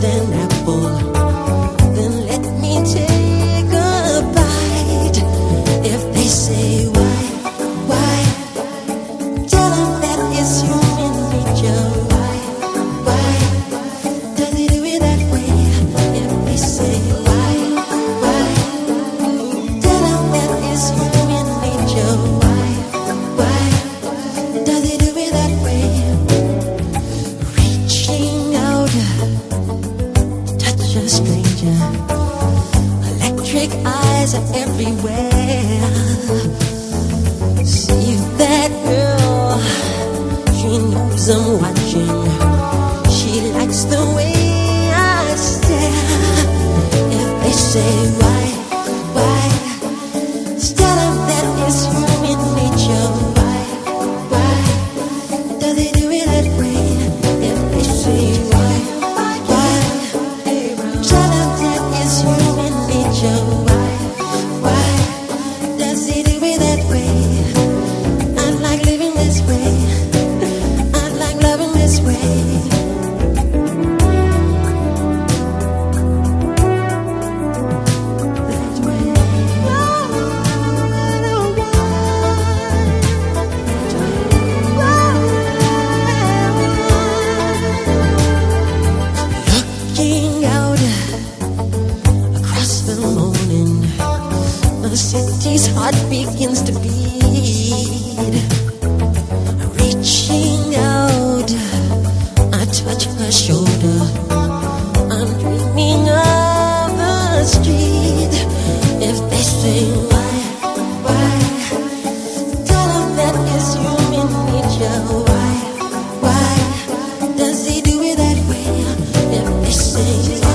an apple, then let me take a bite. If they say why, tell them that it's human nature. Why does he do it that way? If they say why, tell them that it's human nature. Why does he do it that way? Reaching out, touch a stranger. Electric eyes are everywhere. See that girl, she knows I'm watching. She likes the way I stare. If they say why, tell them that it's human nature. Why does he do it that way? If they say why, tell them that it's human nature. Why does he do it that way? I like living this way. I like loving this way. That way. Looking out across the morning, the city's heart begins to beat. Reaching out, I touch her shoulder. I'm dreaming of the street. If they say why, tell them that it's human nature. Why does he do it that way? If they say